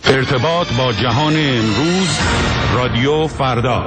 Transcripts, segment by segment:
ارتباط با جهان امروز، رادیو فردا.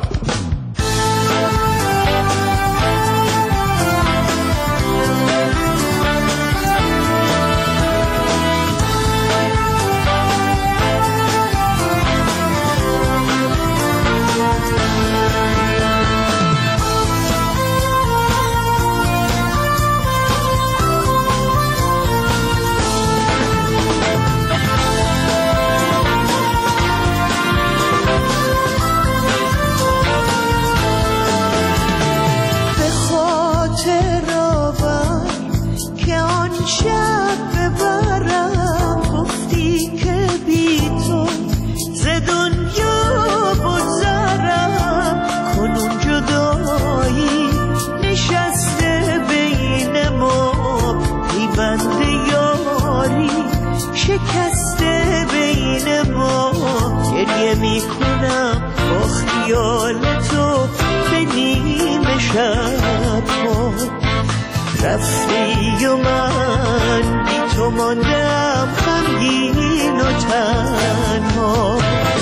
شکسته بین ما گریه میکنم با خیال تو به نیمه شب ها. رفتی و من بی تو ماندم غمگین و تنها.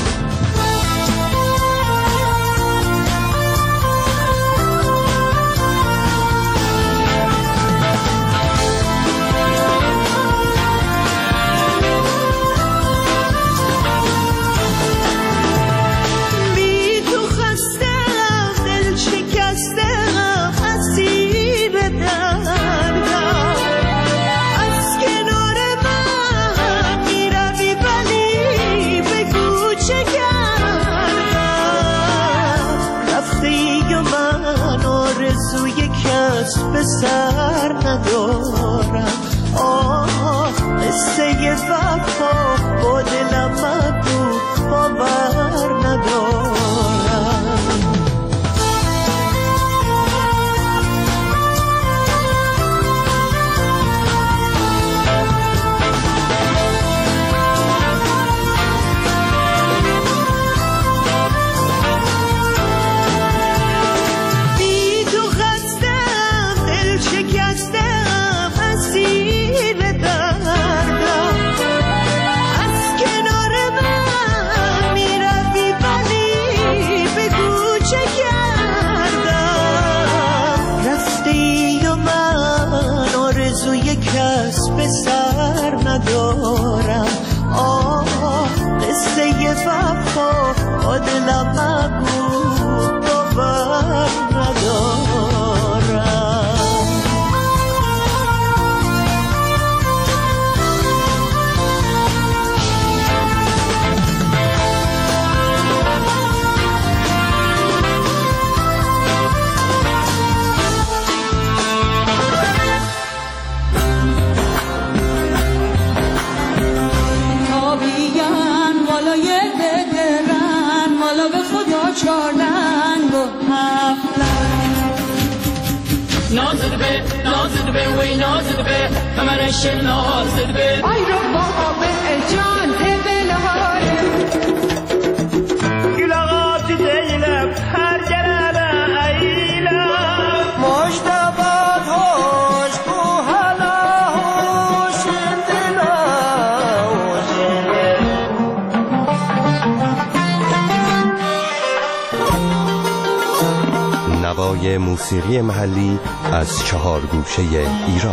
به سر ندارم قصه وفا با دلم مگو باور ندارم. به سر ندارم قصه وفا با دلم مگو باور ندارم. نازد به وی نازد به کمرش نازد به ای رو بابا جان بلاره گلغات دیلم هر جلال ایلا مشتبات هوش کو حالا هوش دلا نوای موسیقی محلی از 4 گوشه ایران.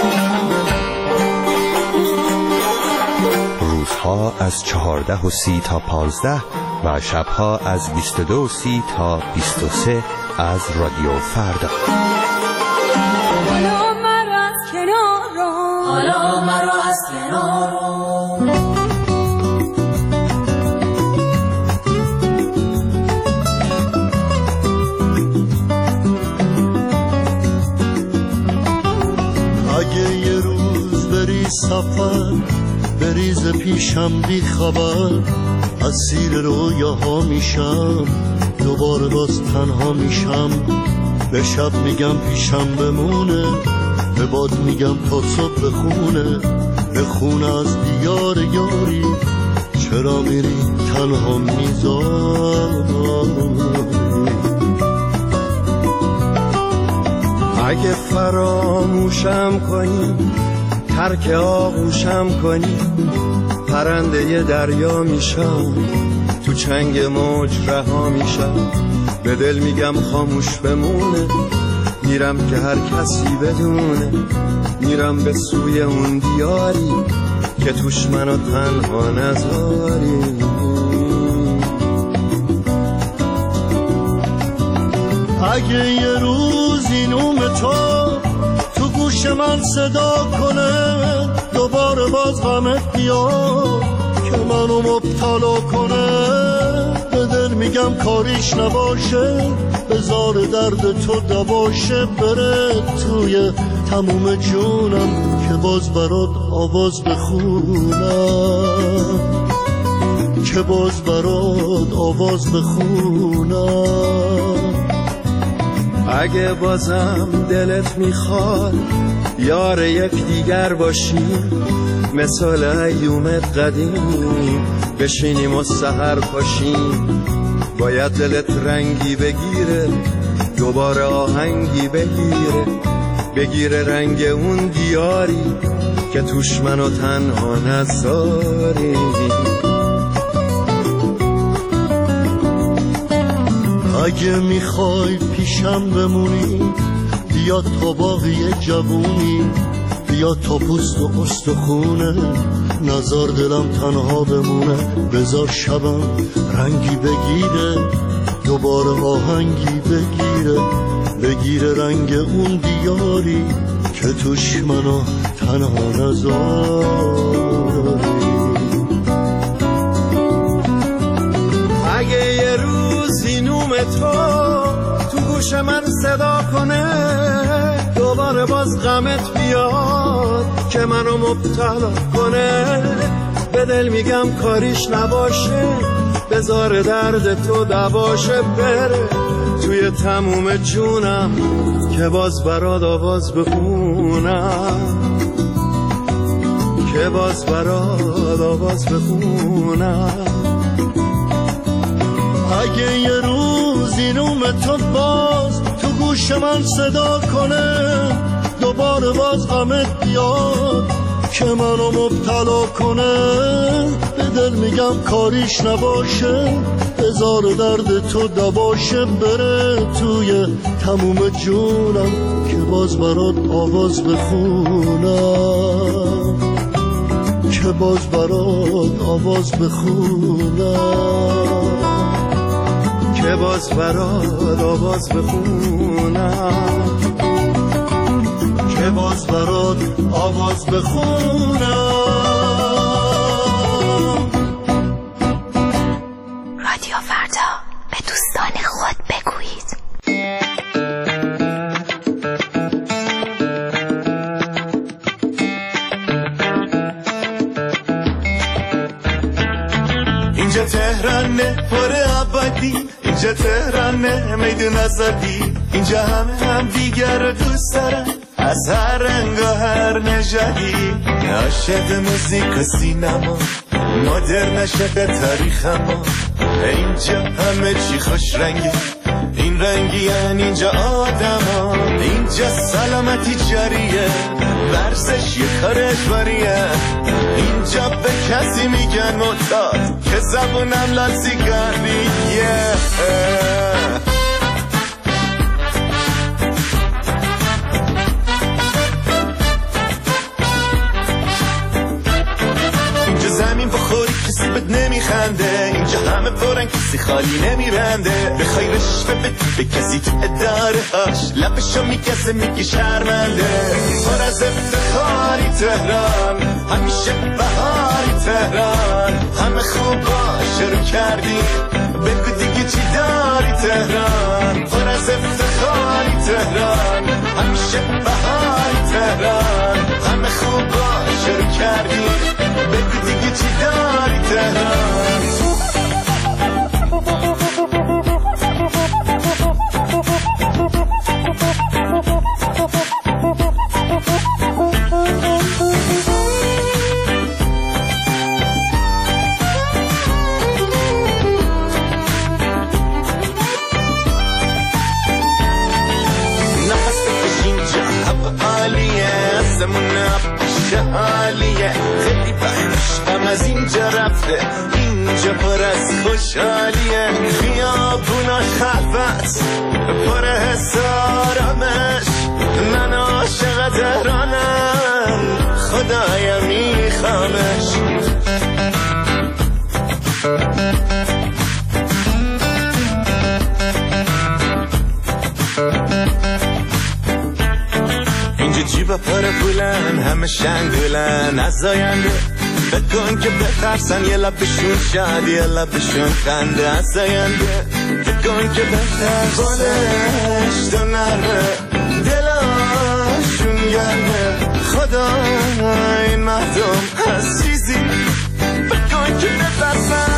روزها از 14:30 تا 15 و شبها از 22:30 تا 23 از رادیو فردا. حالا مرا از کنار حالا مرا از کنار سفر بریز پیشم بی خبر اسیر رویاها میشم دوباره باز تنها میشم به شب میگم پیشم بمونه به باد میگم تا صبح بخونه بخونه از دیار یاری چرا میری تنها میذاری اگه فراموشم کنی ترک آغوشم کنی پرنده دریا میشم، تو چنگ موج رها میشم، به دل میگم خاموش بمونه، میرم که هر کسی بدونه، میرم به سوی اون دیاری که توش منو تنها نذاری. اگه یه روز این نوم تو گوش من صدا کنه، دوباره باز غمت بیاد که منو مبتلا کنه، به دل میگم کاریش نباشه، بذار درد تو دواشه، بره توی تموم جونم که باز برات آواز بخونم، که باز برات آواز بخونم. اگه بازم دلت میخواد یار یک دیگر باشیم، مثال ایومت قدیم بشینیم و سحر پاشیم، باید دلت رنگی بگیره، دوباره آهنگی بگیره رنگ اون دیاری که توش منو تنها نذاری. اگه میخوای پیشم بمونی، بیا تا باقی جوونی، بیا تا پوست و استخونه، نزار دلم تنها بمونه، بذار شبم رنگی بگیره، دوباره آهنگی بگیره رنگ اون دیاری که توش منو تنها نذاری. اگه یه روزی نوم تو گوش من صدا کنه، دوباره باز غمت بیاد که منو مبتلا کنه، به دل میگم کاریش نباشه، بذار درد تو دواشه، بره توی تموم جونم که باز برات آواز بخونم، که باز برات آواز بخونم. اگه یه روزی نوم تو باز تو گوش من صدا کنه، دوباره باز غمت بیاد که منو مبتلا کنه، به دل میگم کاریش نباشه، بذار درد تو دواشه، بره توی تموم جونم که باز برات آواز بخونم، که باز برات آواز بخونم، که باز برات آواز بخونم، که باز برات آواز بخونم. رادیو فردا، به دوستان خود بگویید. اینجا تهرانه پر آبادی، اینجا تهرانه میدون آزادی، اینجا هم دیگر رو دوست دارن، از هر رنگ و هر نژادی، عاشق موزیک و سینما، مدرن عاشق تاریخ ما، اینجا همه چی خوش رنگه، این رنگی یعنی اینجا آدما، اینجا سلامتی جاریه، ورزش یه کار اجباریه، اینجا به کسی میگن معتاد که زبونم لاسیگاریه. اینجا زمین بخوری کسی بد نمیخنده، اینجا همه فورن کسی خالی نمیرنده، بخوای رشوه بدی به کسی تو اداره هاش، لبشو میکسه میگی شرمنده، پر از افتخاری تهران، همیشه بهاری تهران، همه خوبا شروع کردی، بگو دیگه چی داری تهران، پر از افتخاری تهران، همیشه بهاری تهران، همه خوبا شروع کردی، بگو دیگه چی داری تهران. شهره اینجا پر از خوشحالیه خیابوناش خلوت پر حس آرامش من عاشق تهرانم خدایا میخوامش اینجا جیبا پر پولن همه شنگولن از آینده بکن که بترسن یه لبشون شاد یه لبشون خنده از آینده بکن که بترسن بالش تو نرمه دلاشون گرمه خدا این مردم از چیزی بکن که بترسن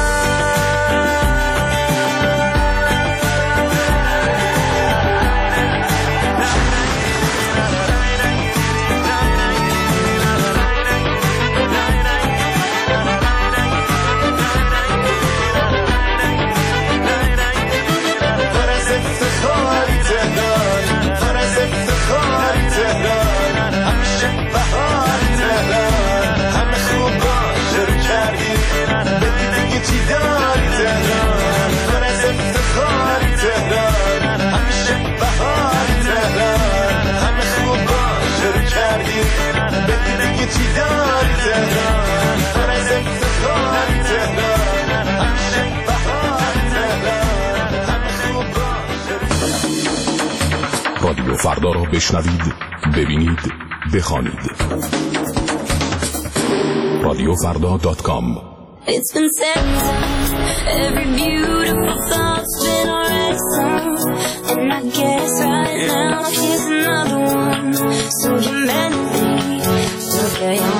رادیو فردا را بشنوید، ببینید، بخوانید. radiofrda.com. It's been said every beautiful thought's been already sung, and I guess right now here's another one. So humanity, look at your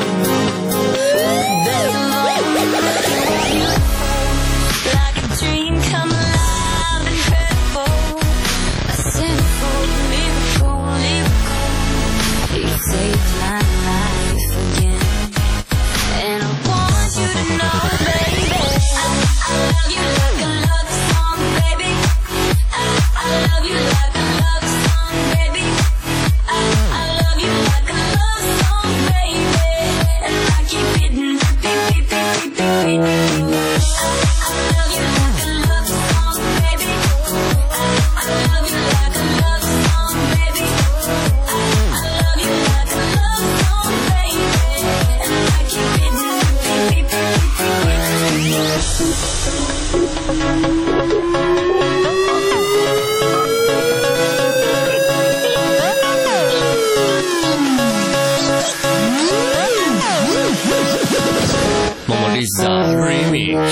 like a dream come alive, incredible, a sinful miracle, you saved my life again, and I want you to know, baby, I love you like a love song, baby. I love you like a love song, baby. I love you like a love song, baby. And I keep hitting repeat, repeat, repeat, repeat. I love you like a love song, baby. I love you like a love song, baby. I love you like a love song, baby. And I keep hitting repeat, repeat, repeat. Momoliza Remix.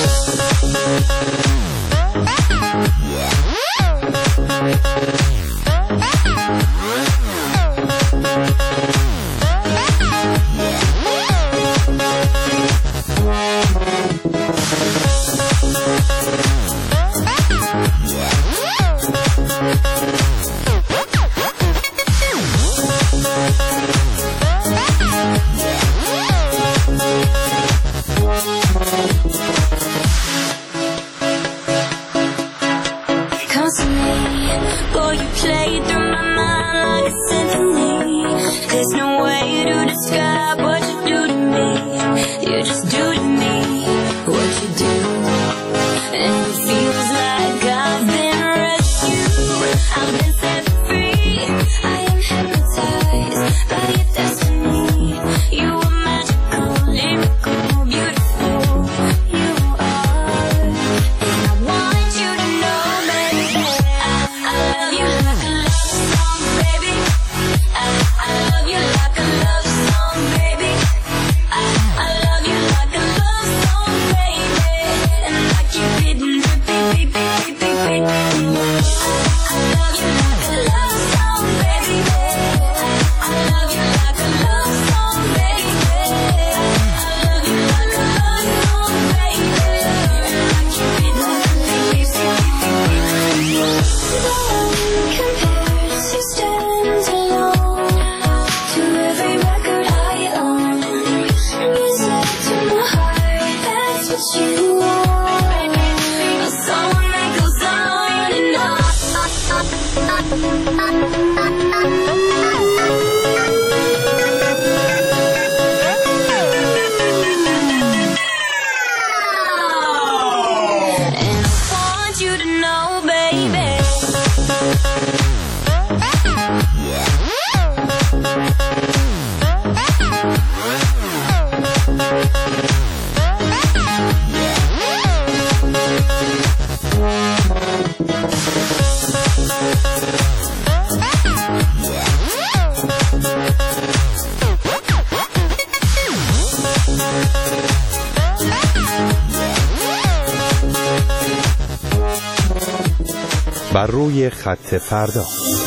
بر روی خط فردا.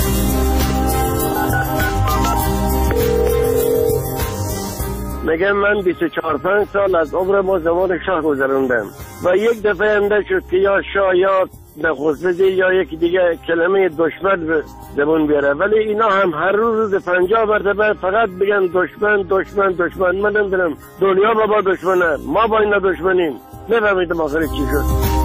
میگم من 24-5 سال از عمر با زمان شاه گذروندم و یک دفعه انده شد که یا شاه یا نخست وزیر یا یکی دیگه کلمه دشمن به زبون بیاره، ولی اینا هم هر روز 50 مرتبه فقط بگن دشمن دشمن دشمن. من نمیدونم دنیا با دشمنه، ما با اینا دشمنیم. نفهمیدم آخر چی شد.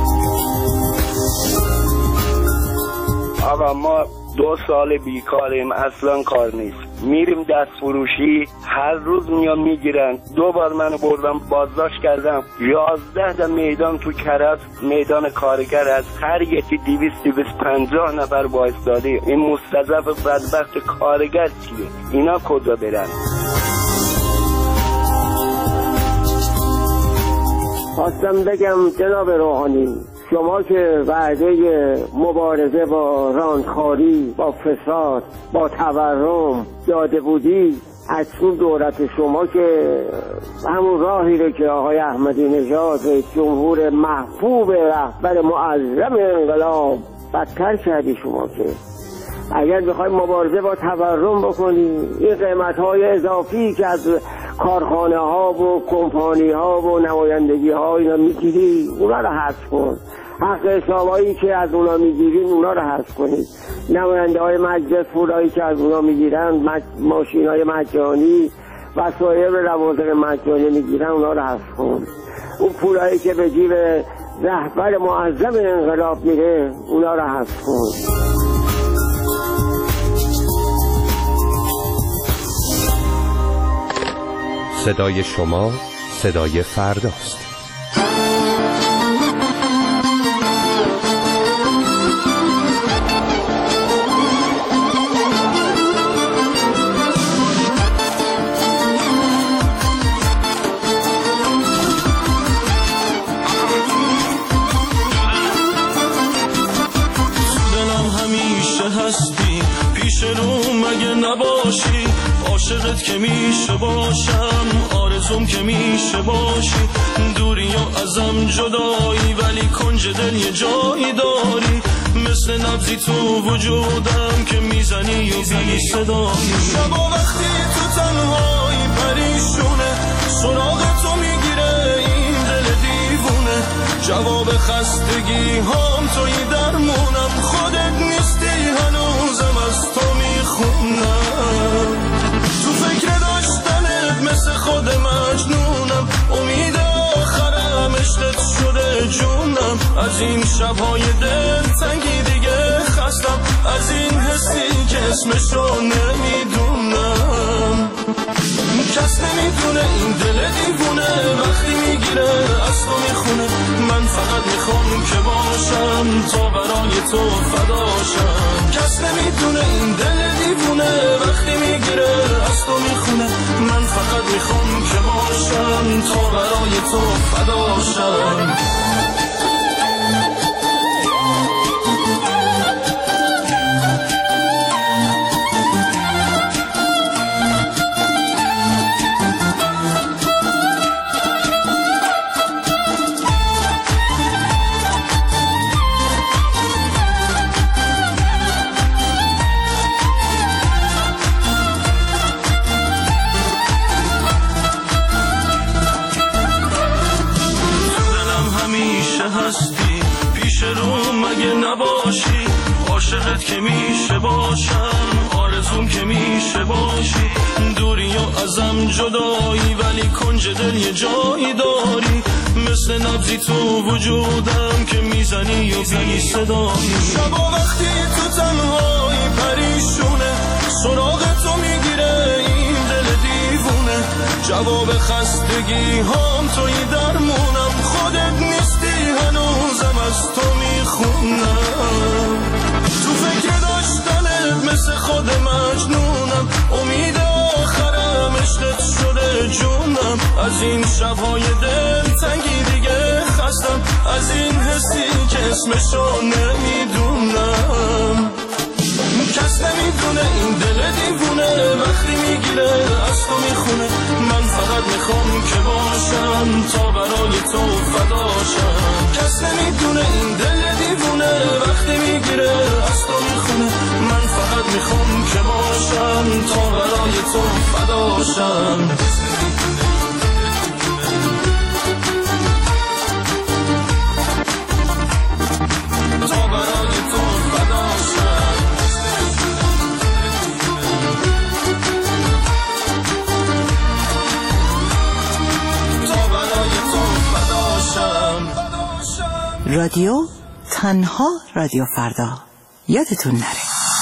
آقا ما 2 سال بیکاریم، اصلا کار نیست. میریم دست فروشی، هر روز میان میگیرن. 2 بار منو بردم بازداشت کردم. 11 تا میدان تو کرج، میدان کارگر، از هر یکی 250 نفر وایسادی. این مستضعف بدبخت کارگر چیه؟ اینا کجا برن؟ خواستم بگم جناب روحانی، شما که وعده مبارزه با راندخواری، با فساد، با تورم داده بودی، اکنون دولت شما که همون راهی رو که آقای احمدی نژاد رئیس جمهور محبوب رهبر معظم انقلاب بدتر کردی. شما که اگر بخوای مبارزه با تورم بکنی، این قیمت‌های اضافی که از کارخانه ها و کمپانی ها و نمایندگی ها اینا میگیری، اونا رو حذف کن. حق حسابایی که از اونا میگیرین اونا رو حذف کنید. نماینده های مجلس پولایی که از اونا میگیرن، ماشین های مجانی، وسایل روازق مجانی میگیرن، اونا رو حذف کن. اون پولایی که به جیب رهبر معظم انقلاب میره، اونا رو حذف کن. صدای شما صدای فرداست. دلم همیشه هستی، پیش رو مگه نباشی، عاشقت که میشه باشم، آرزوم که میشه باشی، دوری و ازم جدایی ولی کنج دل یه جایی داری، مثل نبضی تو وجودم که میزنی و بی صدایی. شبا وقتی تو تنهایی پریشونه، سراغ تو میگیره این دل دیوونه، جواب خستگی هم توی درمونم، خودت نیستی هنوزم از تو میخونم، تو فکر داشتنت مثل خود مجنونم، امید آخرم عشقت شده جونم، از این شبهای دلتنگی دیگه خستم، از این حسی که اسمشو نمیدونم، کس نمیدونه این دل دیوونه وقتی میگیره از تو میخونه، من فقط میخوام که باشم تا برای تو فداشم، کس نمیدونه این دل دیوونه وقتی میگیره از تو میخونه، من فقط میخوام که باشم تا برای تو فداشم. پیش رو مگه نباشی، عاشقت که میشه باشم، آرزوم که میشه باشی، دوری و ازم جدایی ولی کنج دل یه جایی داری، مثل نبضی تو وجودم که میزنی و بی صدایی. شبا وقتی تو تنهایی پریشونه، سراغ تو میگیره این دل دیوونه، جواب خستگی هم توی درمونم، خودت نیستی هنوزم از تو میخونم، تو فکر داشتنت مثل خود مجنونم، امید آخرم عشقت شده جونم، از این شبهای دلتنگی دیگه خستم، از این حسی که اسمشو نمیدونم، کس نمیدونه این دل دیوونه وقتی میگیره از تو میخونه، من فقط میخوام که باشم تا برای تو فداشم، کس نمیدونه این دل دیوونه وقتی میگیره فداشم تا برای تو فداشم تا برای تو فداشم. رادیو تنها رادیو فردا، یادتون نره.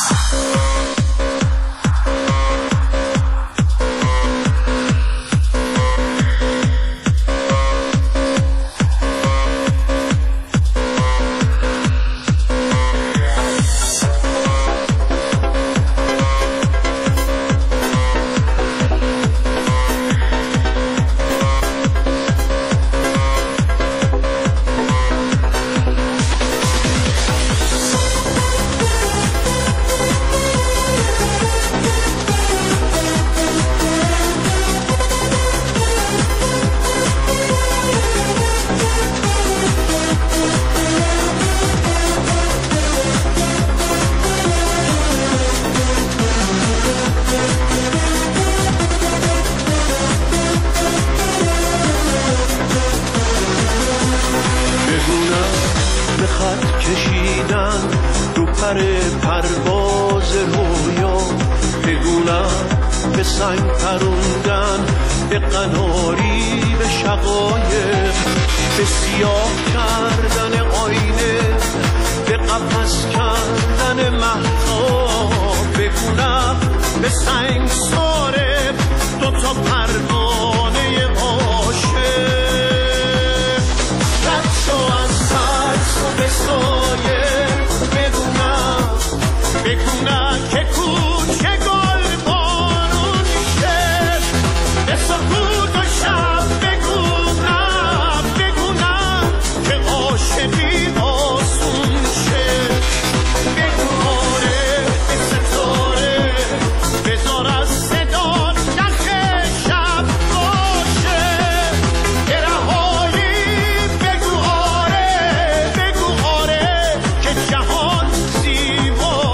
پرواز رویا بگونم به سنگ پروندن، به قناری به شقایق، به سیاه کردن آینه، به قفس کردن مهتاب بگونم به سنگ ساره دوتا پروانه عاشق. رد شو از ترس و به سایه بگونه که کوچه گل بارون میشه، به سکوت و شب بگونم که عاشقی آسون شه. بگو آره به ستاره بذار از صدا نخ شب باشه، به رهایی بگو آره که جهان زیبا.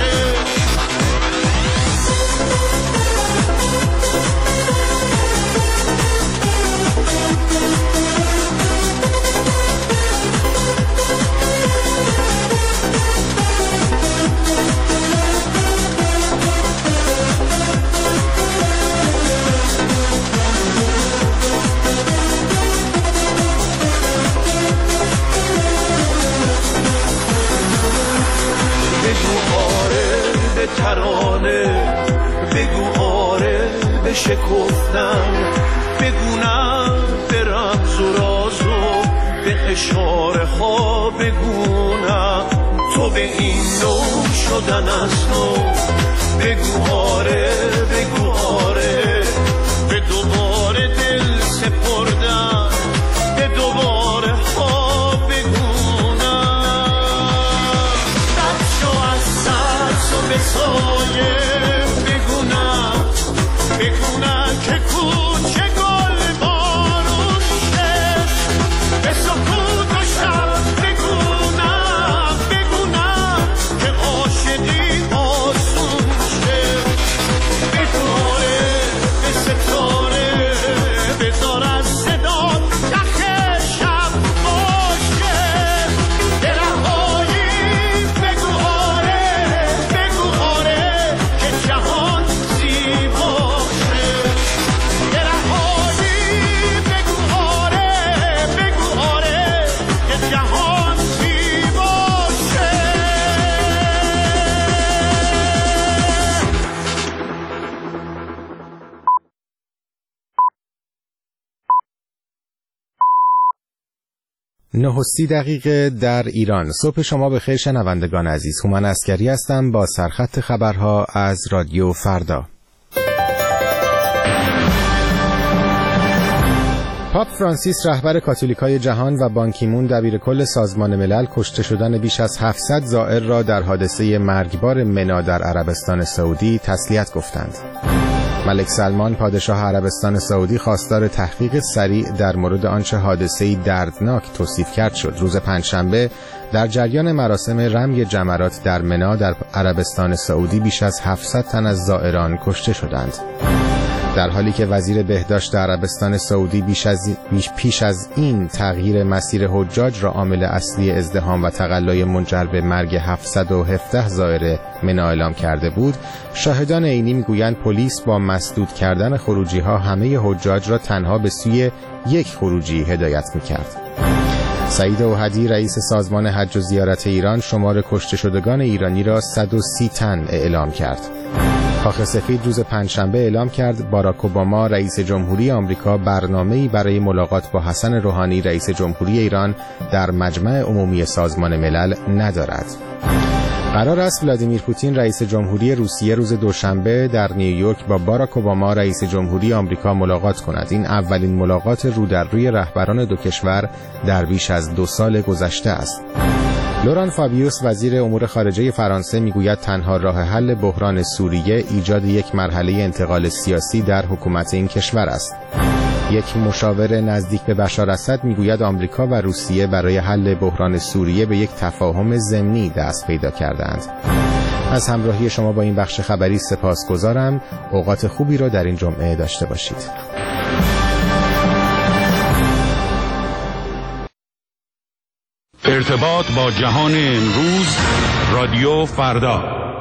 ترانه بگو آره به شکفتن، بگونم به رمز و راز و به اشاره ها بگونم تو به این نوع شدن از نو. بگو آره به دوباره دل سپردن، به دوباره ها بگونم. رد شو از ترس و به سایه بگونم که کوچه گل بارون شه، به سکوت و شب بگونم که عاشقی آسون شه. بگواره به ستاره بذار از صدا نخ شب باشه، به رهایی بگو آره که جهان زیبا شه. به رهایی بگو آره که جهان زیبا شه. نه و 30 دقیقه در ایران. صبح شما بخیر شنوندگان عزیز. هومن عسکری هستم با سرخط خبرها از رادیو فردا. پاپ فرانسیس رهبر کاتولیکای جهان و بان کی مون دبیر کل سازمان ملل کشته شدن بیش از 700 زائر را در حادثه مرگبار منا در عربستان سعودی تسلیت گفتند. ملک سلمان پادشاه عربستان سعودی خواستار تحقیق سریع در مورد آنچه حادثه‌ای دردناک توصیف کرد شد. روز پنجشنبه در جریان مراسم رمی جمرات در منا در عربستان سعودی بیش از 700 تن از زائران کشته شدند. در حالی که وزیر بهداشت عربستان سعودی پیش از این تغییر مسیر حجاج را عامل اصلی ازدحام و تقلای منجر به مرگ 717 زائر منا اعلام کرده بود، شاهدان عینی میگویند پلیس با مسدود کردن خروجی‌ها همه حجاج را تنها به سوی یک خروجی هدایت می‌کرد. سعید اوحدی رئیس سازمان حج و زیارت ایران شمار کشته شدگان ایرانی را 130 تن اعلام کرد. کاخ سفید روز پنجشنبه اعلام کرد باراک اوباما رئیس جمهوری آمریکا برنامه‌ای برای ملاقات با حسن روحانی رئیس جمهوری ایران در مجمع عمومی سازمان ملل ندارد. قرار است ولادیمیر پوتین رئیس جمهوری روسیه روز دوشنبه در نیویورک با باراک اوباما رئیس جمهوری آمریکا ملاقات کند. این اولین ملاقات رو در روی رهبران دو کشور در بیش از 2 سال گذشته است. لوران فابیوس وزیر امور خارجه فرانسه میگوید تنها راه حل بحران سوریه ایجاد یک مرحله انتقال سیاسی در حکومت این کشور است. یک مشاور نزدیک به بشار اسد میگوید آمریکا و روسیه برای حل بحران سوریه به یک تفاهم ضمنی دست پیدا کردند. از همراهی شما با این بخش خبری سپاسگزارم. اوقات خوبی را در این جمعه داشته باشید. ارتباط با جهان امروز، رادیو فردا.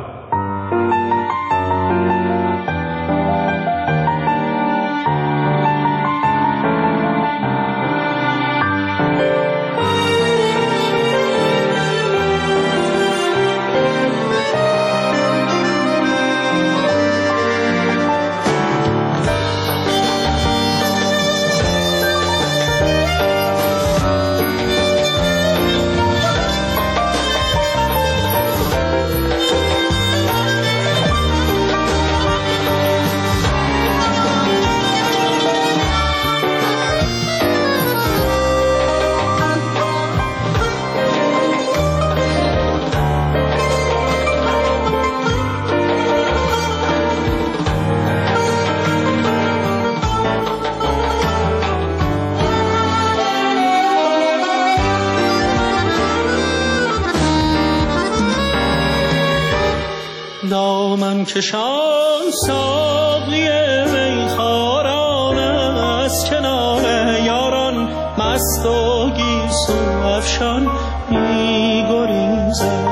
دامن کشان ساقی میخواران از کنار یاران مست و گیسو افشان می‌گریزد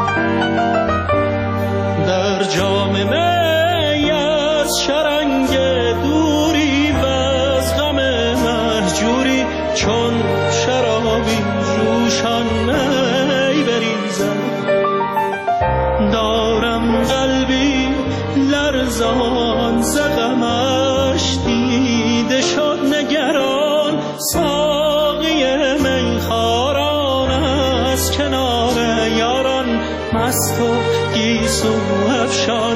در جام می از شرنگ دوری و از غم مهجوری چون شرابی جوشان می بریزد دارم قلبی لرزان ز غمش دیده شد نگران ساقی میخواران از کنار یاران مست و گیسو افشان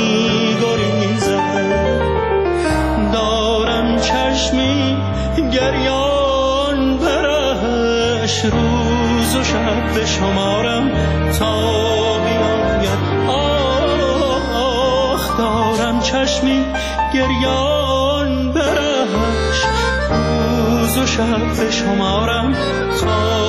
می‌گریزد دارم چشمی گریان برش روز و شب به شمارم تا دارم چشمی گریان برش روز و شب به شمارم تا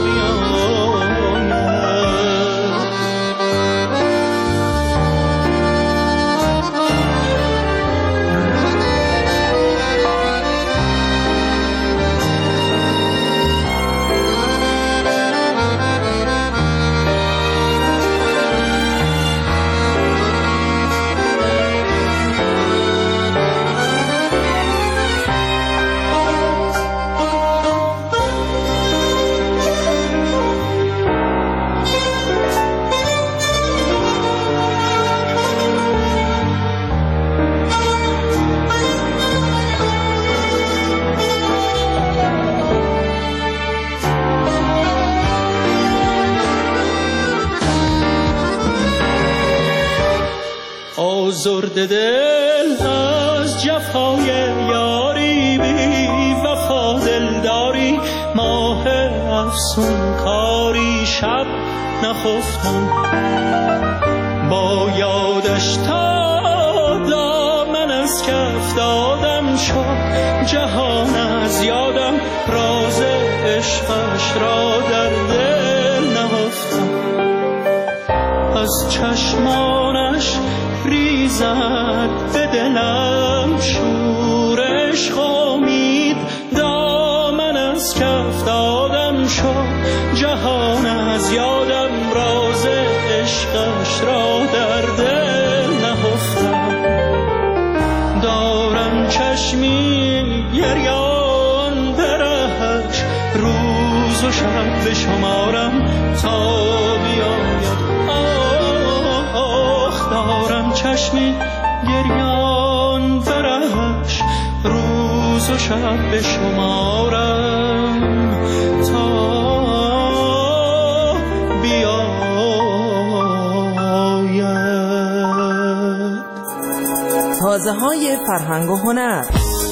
آزرده دل از جفای یاری بی وفا دلداری ماه افسون کاری شب نخفتم با یادش تا دامن از کف دادم شد جهان از یادم راز عشقش را در دل نهفتم از چشمانش ریزد به دلم شور عشق امید دامن از کف دادم شد، جهان از یادم راز عشقش را در دل نهفتم. دارم چشمی گریان برهش، روز و شب به شمارم تا بیاید. آخ دارم چشمی گریان برهش، روز و شب به شمارم تا تازه های فرهنگ و هنر.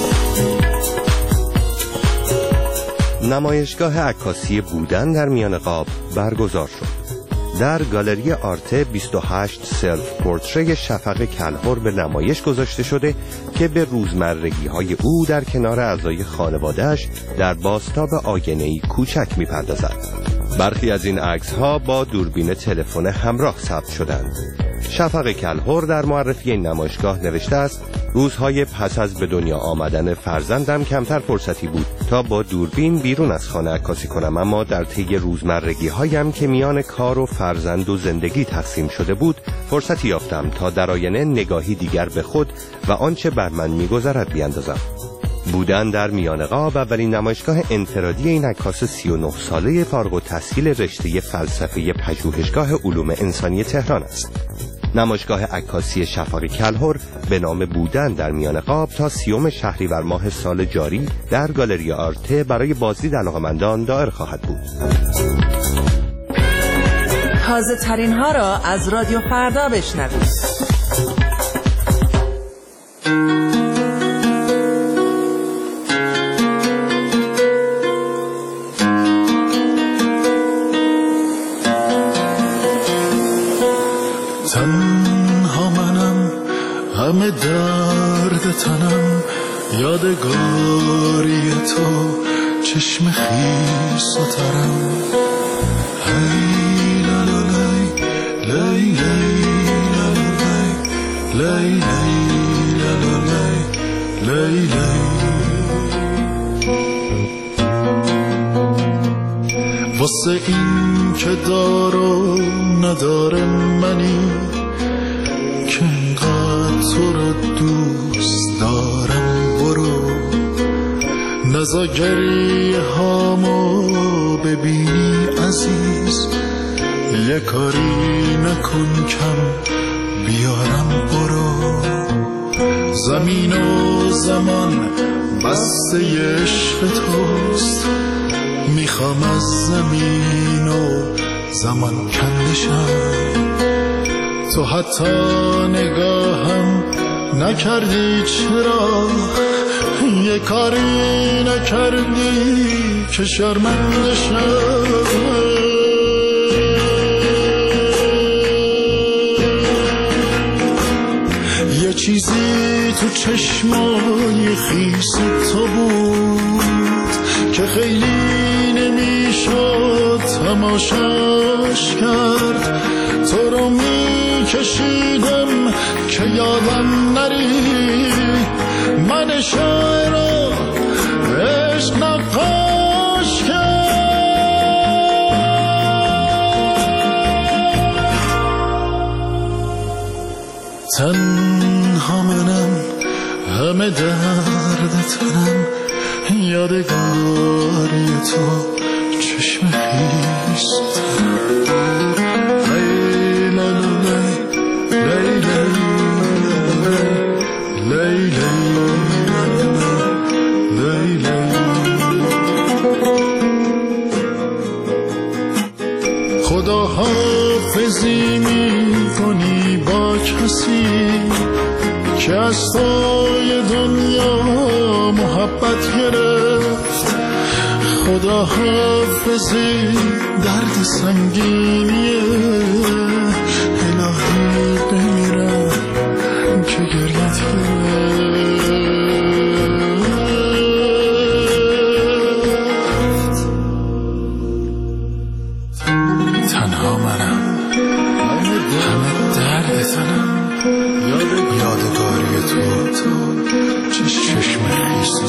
نمایشگاه عکاسی بودن در میان قاب برگزار شد. در گالری آرته 28 سلف پورتری شفق کلهر به نمایش گذاشته شده که به روزمرگی های او در کنار اعضای خانواده‌اش در بازتاب آینه‌ای کوچک می‌پردازد. برخی از این عکس‌ها با دوربین تلفن همراه ثبت شدند. شفق کلهر در معرفی این نمایشگاه نوشته است: روزهای پس از به دنیا آمدن فرزندم کمتر فرصتی بود تا با دوربین بیرون از خانه عکاسی کنم، اما در طی روزمرگی هایم که میان کار و فرزند و زندگی تقسیم شده بود فرصتی یافتم تا در آینه نگاهی دیگر به خود و آنچه بر من می‌گذرد بیاندازم. بودن در میان قاب اولین نمایشگاه انفرادی این عکاس 39 ساله فارغ التحصیل رشته فلسفه پژوهشگاه علوم انسانی تهران است. نمایشگاه عکاسی شفق کلهر به نام بودن در میان قاب تا 30 شهریور ماه سال جاری در گالری آرته برای بازدید علاقه‌مندان دایر خواهد بود. تازه ترین ها را از رادیو فردا بشنوید. تنها منم، همه درد تنم، یادگاری تو چشم خیس و ترم. هی لا لا لای لای لای لای لای لای لای. واسه این که دار و نداره منی که انقدر تو رو دوست دارم، برو نزا گریه هامو ببینی عزیز، یه کاری نکن کم بیارم، برو زمین و زمان بسته عشق توست، میخوام از زمین و زمان کندشم. تو حتی نگاهم نکردی، چرا یه کاری نکردی که شرمنده شم. یه چیزی تو چشمای خیس تو بود که خیلی نمیشد تماشاش کرد. تو رو میکشیدم که یادم نری، من شاعر رو عشق نقاش کرد. تنها منم، همه درد تنم، یادگاری تو چشم خیس ترم. ای لا لا لای لای لای لای. خدا حافظی میکنی با کسی که از توی دنیا محبت گرفت. خدا حافظی درد سنگینیه، الهی بمیرم که گریت گرفت. تنها منم، همه درد تنم، یادگاری تو چشم خیس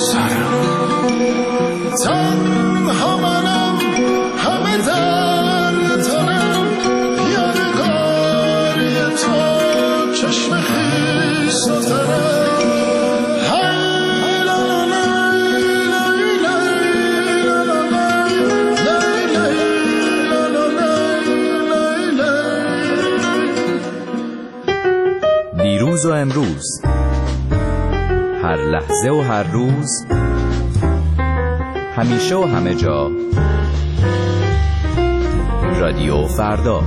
دیروز و امروز، هر لحظه و هر روز، همیشه و همه جا. رادیو فردا.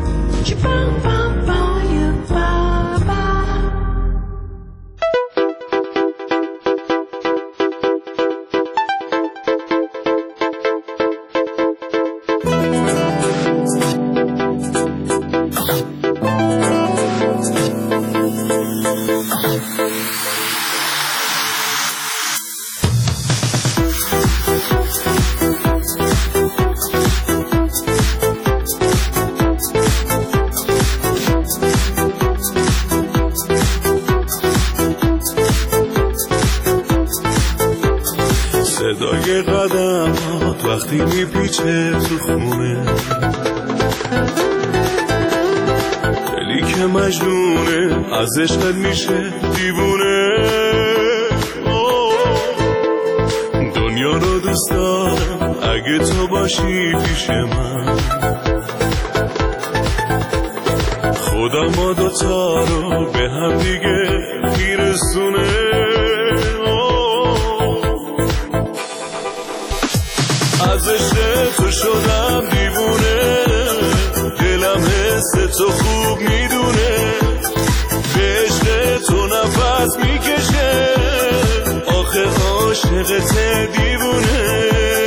صدای قدمات وقتی میپیچه تو خونه، دلی که مجنونه از عشقت میشه دیوونه. دنیا رو دوست دارم اگه تو باشی پیش من، خدا ما دوتا رو به هم دیگه میرسونه. از عشق تو شدم دیوونه، دلم حس تو خوب میدونه، به عشق تو نفس میکشه، آخه عاشقت دیوونه.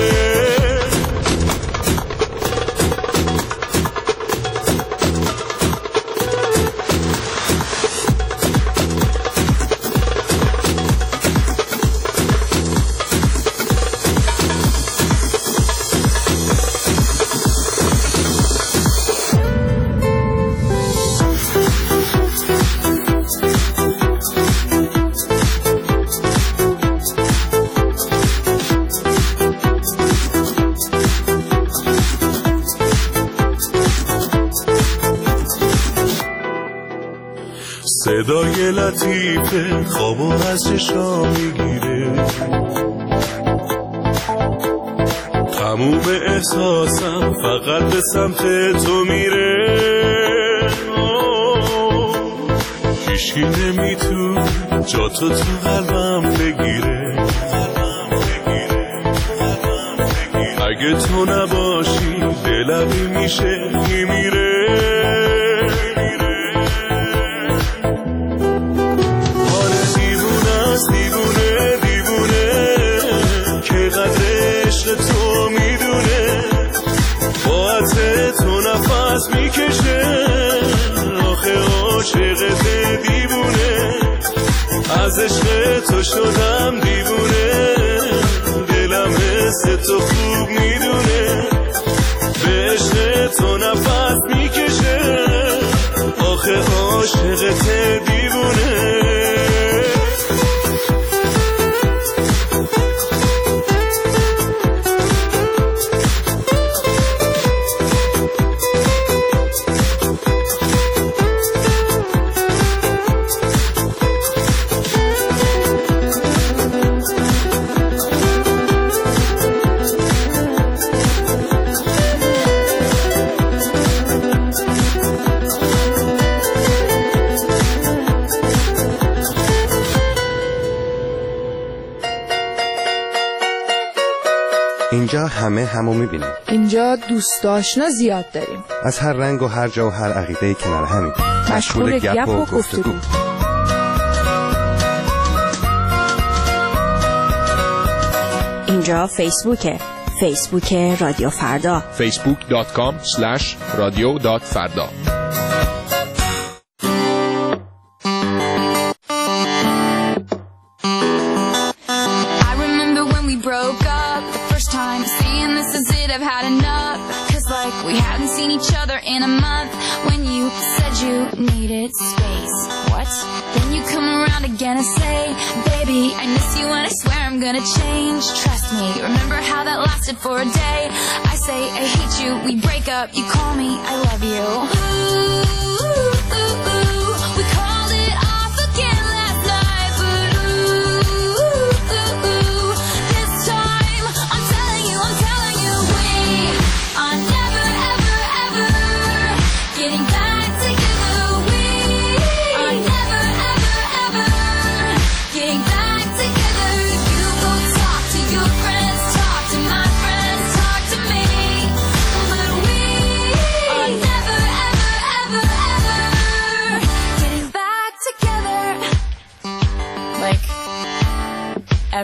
صدای لطیفه خوابو از چشام میگیره، تموم احساسم فقط به سمت تو میره. هیچکی نمیتونه جاتو تو قلبم بگیره، اگه تو نباشی دلمی میشه میمیره. تو میدونه باعث تو نفس میکشه، آخه عاشقت دیوونه. از عشق تو شدم دیوونه، دلم حس تو خوب میدونه، به عشق تو نفس میکشه، آخه عاشقت دیوونه. اینجا همه همو میبینیم. اینجا دوست آشنا زیاد داریم، از هر رنگ و هر جا و هر عقیده کنار همین، مشغول گپ و گفتگو. اینجا فیسبوک رادیو فردا، facebook.com/radio.farda. We hadn't seen each other in a month. When you said you needed space, what? Then you come around again and say, baby, I miss you and I swear I'm gonna change. Trust me, remember how that lasted for a day? I say I hate you, we break up, you call me, I love you. Ooh, ooh, ooh, ooh. We called it off again last night, but ooh, ooh, ooh. This time, I'm telling you, we are never, ever, ever getting back together. We are never, ever,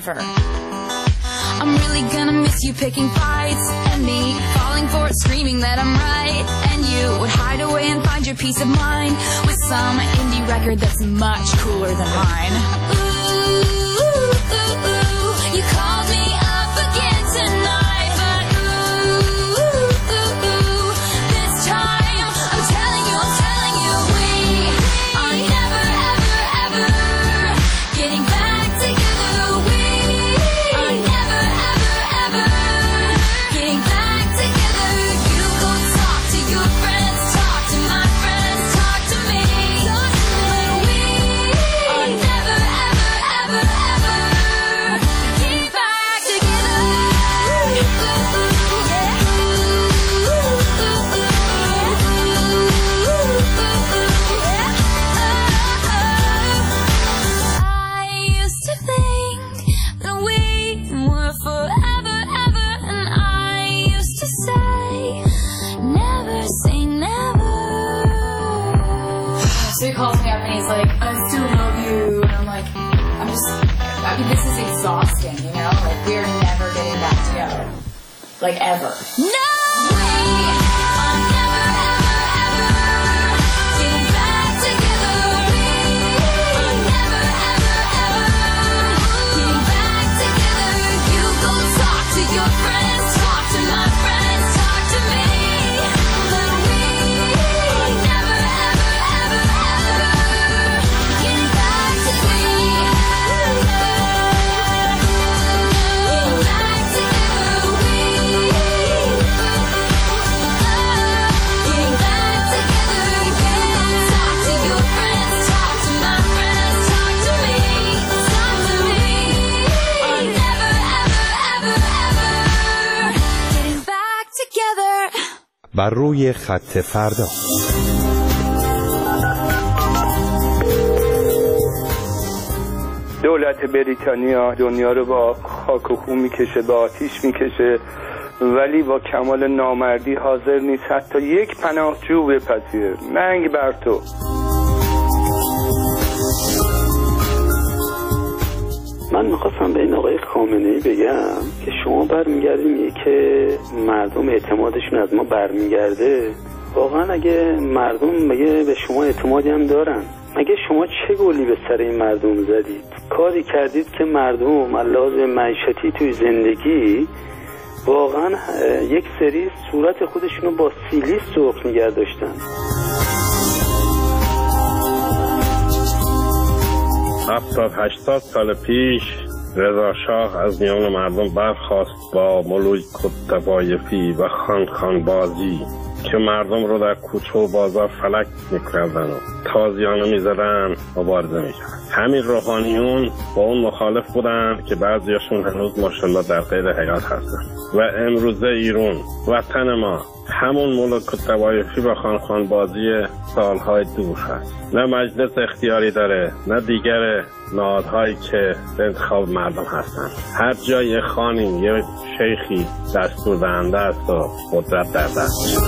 ever. I'm really gonna miss you picking fights and me falling for it, screaming that I'm right. And you would hide away and find your peace of mind with some indie record that's much cooler than mine. Ooh, ooh, ooh, you called me up again tonight, but ooh, ooh, ooh, this time I'm telling you, we are never, ever, ever getting back together. We are never, ever, ever getting back together. You go talk to your friends, talk to my friends, talk to me. But we are never, ever, ever, ever getting back together. I used to think that we were forever, ever, and I used to say, never say never. So he calls me up and he's like, I still love you, and I'm like, I mean, this is exhausting, you know? Like, we're never getting back together. Like, ever. No! We are never, ever, ever getting back together. We are never, ever, ever getting back together. You go talk to your friends, talk to my friends, talk to me. But we are never, ever, ever, ever getting back together. Getting back together. We getting back together. Talk to your friends, talk to my friends, talk to me, talk to me. Are never, ever, ever, ever getting back together. بر روی خط فردا. دولت بریتانیا دنیا رو با خاک و خون میکشه، با آتیش میکشه، ولی با کمال نامردی حاضر نیست حتی یک پناهجو بپذیره. ننگ بر تو. من میخواستم به این آقای خامنه‌ای بگم که شما برمیگردیم که مردم اعتمادشون از ما برمیگرده. واقعا اگه مردم مگه به شما اعتمادی هم دارن؟ مگه شما چه گلی به سر این مردم زدید؟ کاری کردید که مردم علاوه بر معیشتی توی زندگی واقعا یک سری صورت خودشونو با سیلیس سرخ نگه داشتن. 70-80 سال پیش رضا شاه از میان مردم برخاست با ملوی کدتوایفی و خان بازی که مردم رو در کوچه و بازار فلک میکردن و تازیانه میزدن و مبارزه میکردن. همین روحانیون با اون مخالف بودن که بعضیاشون هنوز ماشاءالله در قید حیات هستن. و امروزه ایران وطن ما همون ملوک کدتوایفی و خان بازی سالهای دور هست. نه مجلس اختیاری داره، نه دیگر نهادهایی که به انتخاب مردم هستن. هر جای خانی یه شیخی دستور دهنده است و قدرت در دست.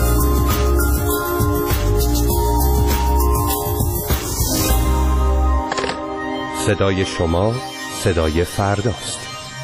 صدای شما صدای فرداست.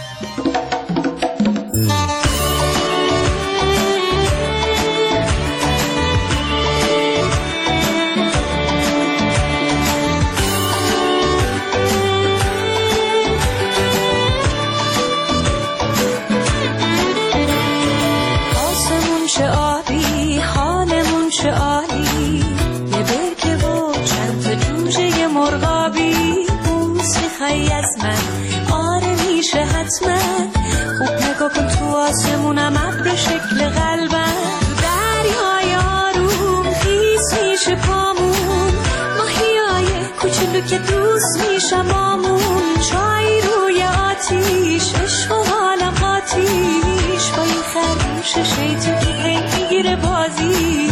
آسمون چه آبی، حالمون چه عالی، یه برکه و چند تا جوجه مرغابی. میخوای از من؟ آره میشه حتما. خوب نگاه کن تو آسمونم ابر شکل قلبم. دریای آروم خیس میشه پامون، ماهیای کوچولو که دوست میشم آمون. چای روی آتیش، عشق و حالم آتیش، با این خرگوش شیطون که هی میگیره بازیش.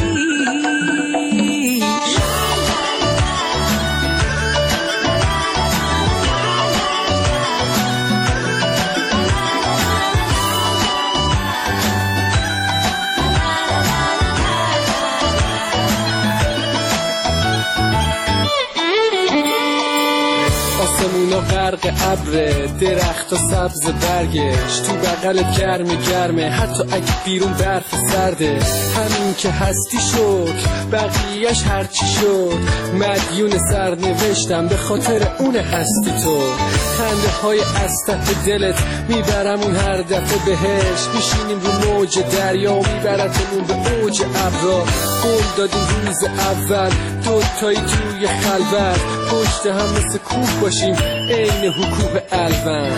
آسمون و برق ابر، درخت و سبز برگش تو بغلت گرمه، حتی اگه بیرون برف سرده. همین که هستی شد بقیهش هرچی شد، مدیون سرنوشتم به خاطر اون هستی تو. خنده های اسطح دلت میبرم اون هر دفعه بهش، میشینیم رو موج دریا و میبرتمون به اوج ابرا. قول دادیم روز اول دوتایی توی خلوت، پشت هم مثل کوه باشیم عین حکوه الون.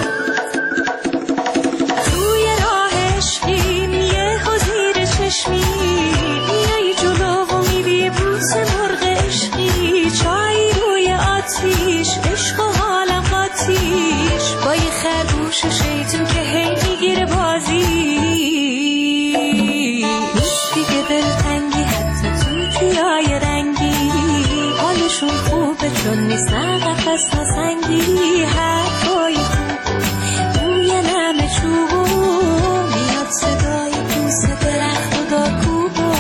توی راه عشقیم یه زیر چشمی، میای جلو و میری بوس مرغ عشقی، چای روی آتیش عشق و حالم قاتیش، با یه خرگوش شیطون که هی میگیره بازی. نیست دیگه دلتنگی حتی تو تویای رنگی، حالشون خوبه چون نیستن قفص نسنگی. حرفای خوب بوی نم چوبو، میاد صدای بوس درخت و دارکوبو.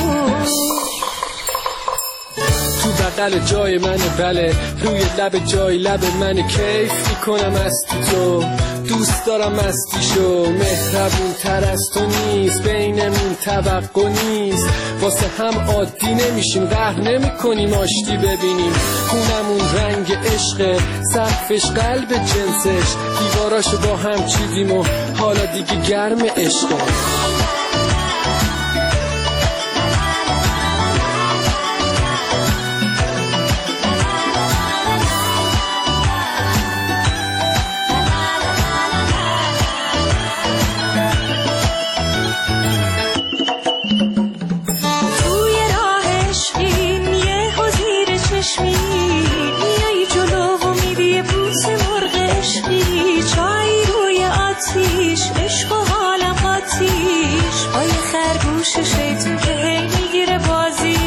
تو بغل جای منه بله، روی لب جای لب منه، کیف میکنم از تو. دوست دارم مستیشو، مهربون تر از تو نیست، بینمون توقع نیست، واسه هم عادی نمیشیم، قهر نمی کنیم آشتی ببینیم. خونمون رنگ عشقه، سقفش قلب جنسش، دیواراشو با هم چیدیم و حالا دیگه گرم عشقه. میای جلو و میری بوس مرغ عشقی، چای روی آتیش عشق و حالم قاتیش، با یه خرگوش شیطون که هی میگیره بازی.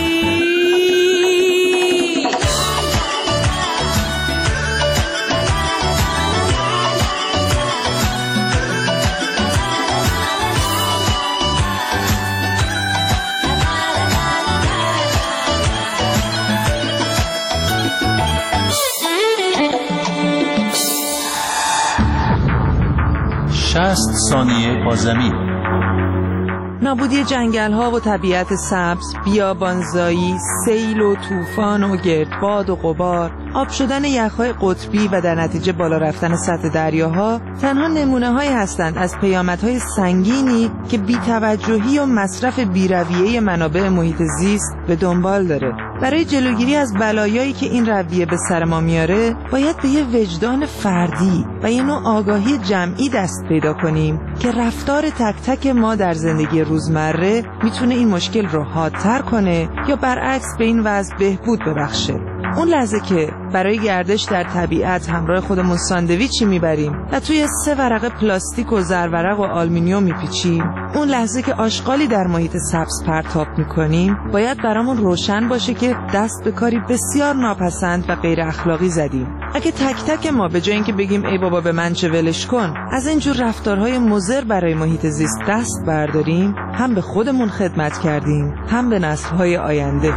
ثانیه با زمین. نابودی جنگل‌ها و طبیعت سبز، بیابانزایی، سیل و طوفان و گردباد و غبار، آب شدن یخ‌های قطبی و در نتیجه بالا رفتن سطح دریاها تنها نمونه‌هایی هستند از پیامدهای سنگینی که بی‌توجهی و مصرف بی‌رویه منابع محیط زیست به دنبال داره. برای جلوگیری از بلایایی که این رویه به سر ما میاره، باید به یه وجدان فردی و یه نوع آگاهی جمعی دست پیدا کنیم که رفتار تک تک ما در زندگی روزمره میتونه این مشکل رو حادتر کنه یا برعکس به این وضع بهبود ببخشه. اون لحظه که برای گردش در طبیعت همراه خودمون ساندویچی میبریم و توی 3 ورقه پلاستیک و زرورق و آلومینیوم میپیچیم، اون لحظه که آشغالی در محیط سبز پرتاب میکنیم، باید برامون روشن باشه که دست به کاری بسیار ناپسند و غیر اخلاقی زدیم. اگه تک تک ما به جای اینکه بگیم ای بابا به من چه ولش کن، از اینجور رفتارهای مضر برای محیط زیست دست برداریم، هم به خودمون خدمت کردیم، هم به نسل‌های آینده.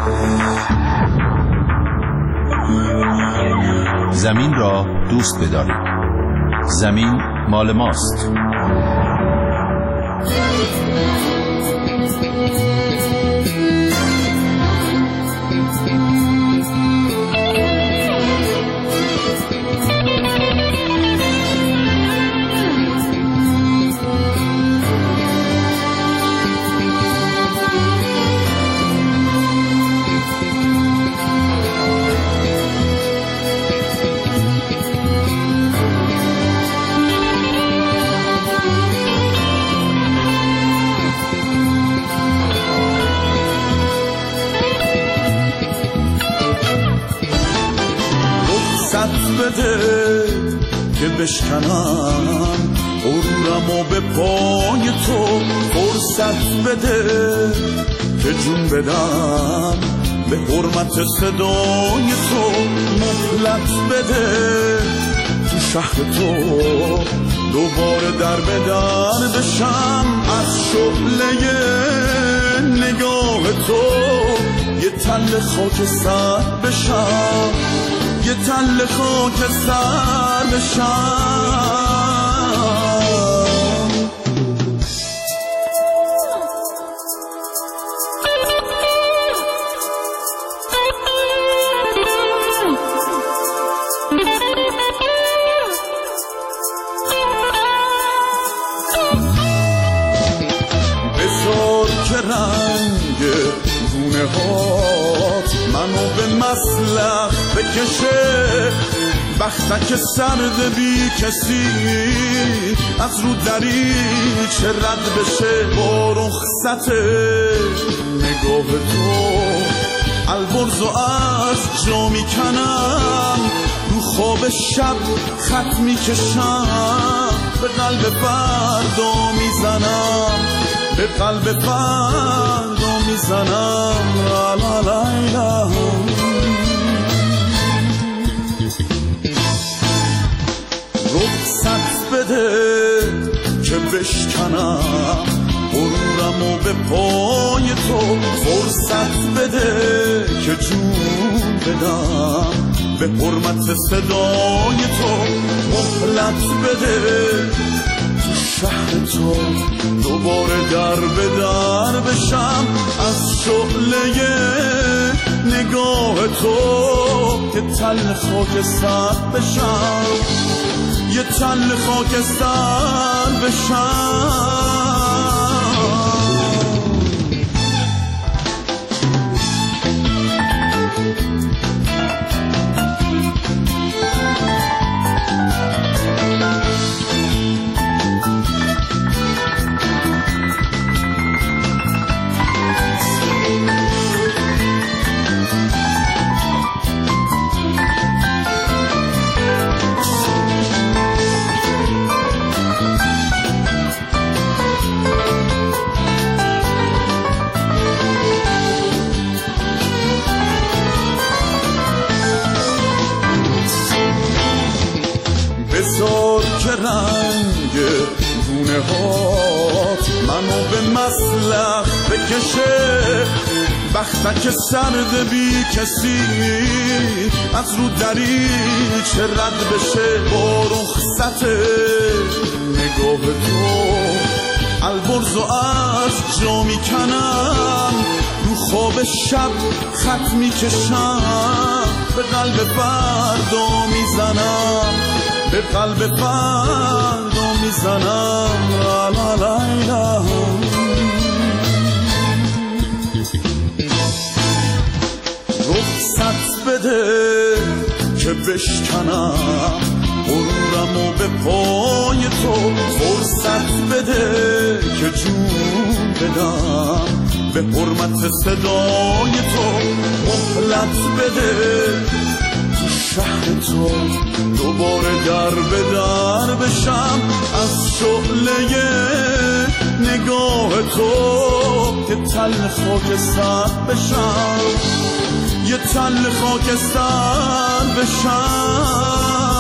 زمین را دوست بدارید. زمین مال ماست. بده که بشکنم غرورمو به پای تو، فرصت بده که جون بدم به حرمت صدای تو، مهلت بده تو شهر تو دوباره در بدر بشم، از شعله نگاه تو یه تل خاک سر بشم، یه تل خاک سر بشم. بذار که رنگ گونه هات منو به مسلخ بکشه، بختک سرد بی کسی از رو دریچه رد بشه. با رخصت نگاه تو البرزو از جا میکنم، رو خواب شب خط میکشم، به قلب فردا میزنم، به قلب فردا میزنم. لا لا لا لا. رخصت بده که بشکنم غرورمو به پای تو، فرصت بده که جون بدم به حرمت صدای تو، مهلت بده تو شهر تو دوباره در به در بشم، از شعله نگاه تو که تل خاکستر بشم، یه تل خاکستر بشم. بذار که رنگ گونه هات منو به مسلخ بکشه، بختک سرد بی کسی از رو دریچه رد بشه. با رخصت نگاه تو البرزو از جا میکنم، رو خواب شب خط میکشم، به قلب فردا میزنم، به قلب فردا میزنم. لا لا لا لا. رخصت بده که بشکنم غرورمو به پای تو، فرصت بده که جون بدم به حرمت صدای تو، مهلت بده تو شهر تو دوباره در به در بشم، از شعله نگاه تو که تل خاکستر بشم، یه تل خاکستر بشم.